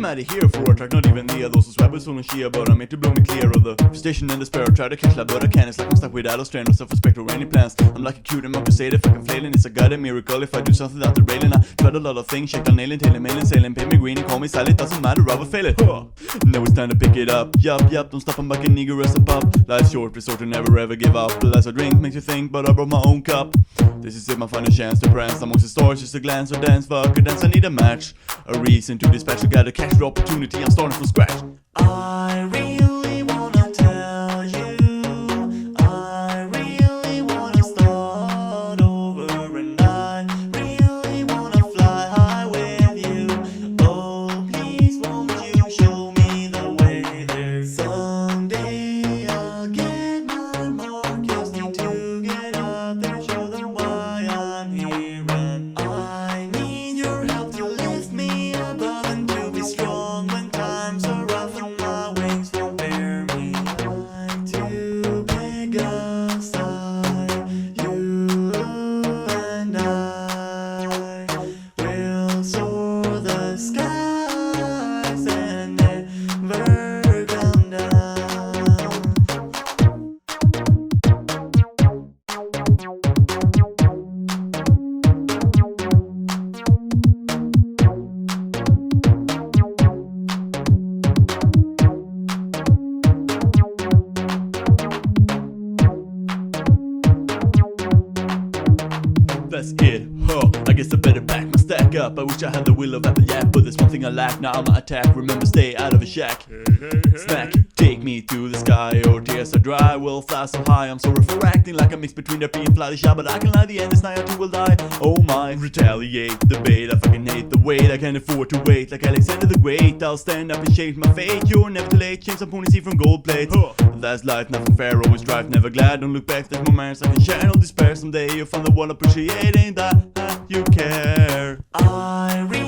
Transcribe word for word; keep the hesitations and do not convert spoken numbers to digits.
out of here for a track, not even near those who sweat with soul and sheer. But I'm made to blow me clear of the frustration and despair. Try to catch that, but I can't. It's like I'm stuck without a strain of self-respect or any plans. I'm like a cute and crusader, fucking flailing. It's a goddamn miracle if I do something without the railing. I tried a lot of things, shake on nailing, tailing, mailing, sailing, pay me green and call me silent. Doesn't matter, I will fail it. Huh. Now it's time to pick it up. Yup, yup, don't stop, I'm back in eager as a pup. Life's short, resort to never ever give up. The less I drink makes you think, but I brought my own cup. This is it, my final chance to prance. Amongst the stars, just a glance or dance. Fuck a dance, I need a match. A reason to dispatch, I gotta catch the opportunity, I'm starting from scratch. I really wanna tell you, I really wanna start over, and I really wanna fly high with you. Oh, please won't you show me the way there? Someday I'll get my mark, just need to get up there, show them why I'm here, and I need your help to lift me above and to be strong when times are rough and my wings won't bear me. I'm too big a star, you and I will soar the skies and never come down. That's it, huh? I guess I better back my stack up. I wish I had the will of Appalachia, but there's one thing I lack. Now I'ma attack, remember stay out of a shack. Smack, take me to the sky, or tears are dry. Will fly so high, I'm sorry for acting like a mix between a pea and fly the shot. But I can lie, the end is nigh, I too will die. Oh my, retaliate the bait, I fucking hate the wait. I can't afford to wait, like Alexander the Great. I'll stand up and change my fate, you're never too late. Change some pony see from gold plates. Huh. That's life, nothing fair, always strive, never glad. Don't look back, there's moments I can share, no despair. Someday you'll find the one appreciating that you care. I really